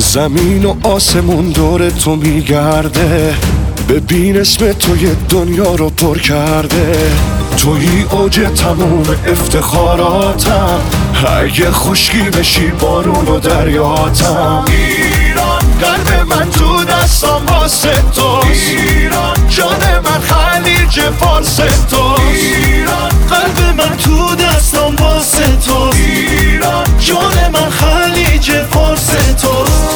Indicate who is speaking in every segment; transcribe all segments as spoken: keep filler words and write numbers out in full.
Speaker 1: زمین و آسمون دور تو میگرده، ببین اسم تو یه دنیا رو پر کرده. توی اوج تموم افتخاراتم، اگه خشکی بشی بارون و دریاتم. ایران قلب من تو دستم واسه توست، ایران جان من خلیج فارس توست. ایران قلب من تو دستم واسه توست، ایران جان من خلیج فارس توست.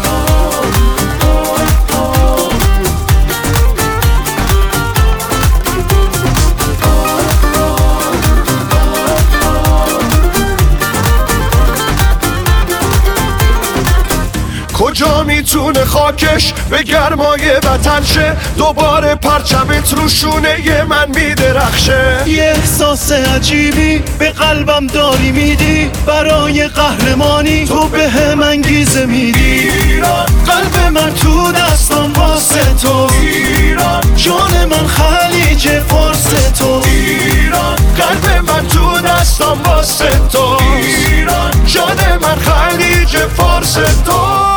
Speaker 1: کجا میتونه خاکش به گرمای وطن شه، دوباره پرچمت رو شونه من میدرخشه.
Speaker 2: یه احساس عجیبی به قلبم داری میدی، برای قهرمانی تو به هم انگیزه میدی.
Speaker 1: ایران
Speaker 2: قلب من تو دستم واسه تو،
Speaker 1: ایران
Speaker 2: جان من خلیج فارس تو.
Speaker 1: ایران قلب من تو دستم واسه تو، ایران جان من خلیج فارس تو.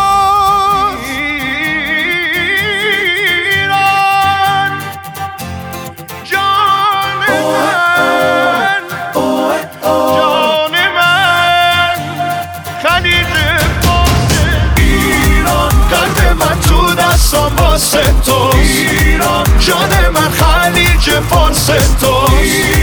Speaker 1: واسه تو ایران جان من خلیج فارس تو.